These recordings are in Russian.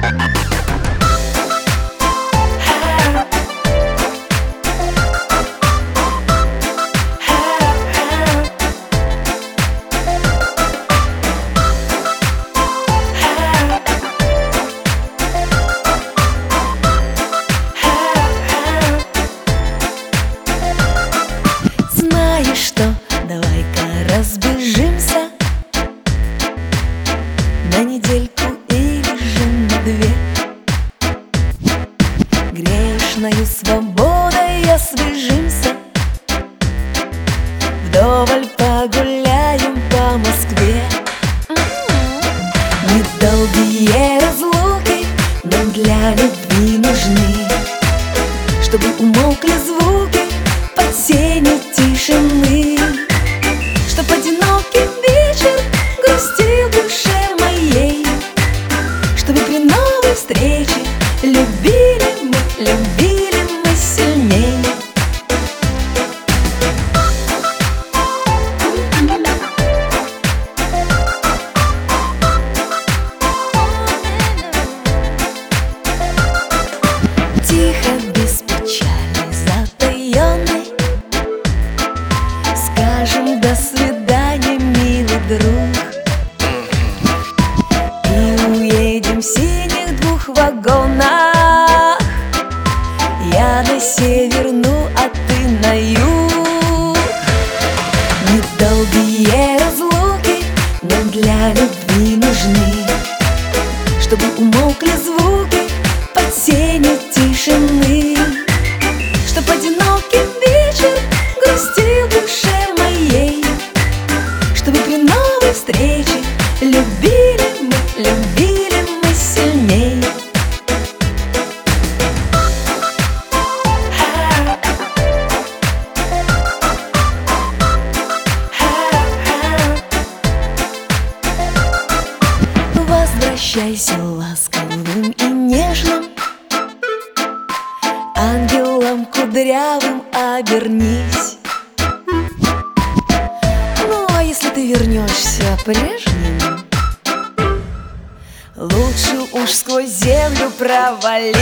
Знаешь что, давай-ка разбежимся на недельку или же на две. Грешною свободой освежимся, вдоволь погуляем по Москве. Недолгие разлуки нам для любви нужны, чтобы умолкли звуки под сенью тишины, чтоб одинокий вечер грустил в душе моей, чтобы при новой встрече любили мы сильней. Тихо, без печали, затаённой скажем до свидания, милый друг, и уедем в синих двух вагонах. Я на север, ну а ты на юг. Недолгие разлуки нам для любви нужны, чтобы умолкли звуки под сенью тишины, чтоб одинокий вечер грустил в душе моей, чтобы при новой встрече любили мы сильней. Возвращайся ласковым и нежным, ангелом кудрявым обернись. Ну, а если ты вернешься прежним, лучше уж сквозь землю провались.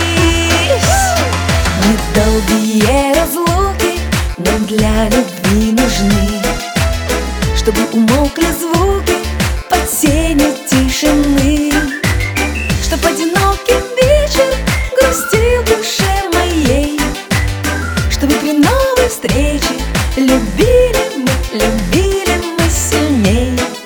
Недолгие разлуки нам для любви нужны, чтобы умолкли звуки под сенью тишины, чтоб одинокий вечер грустил в душе моей, чтобы при новой встрече любили мы сильней.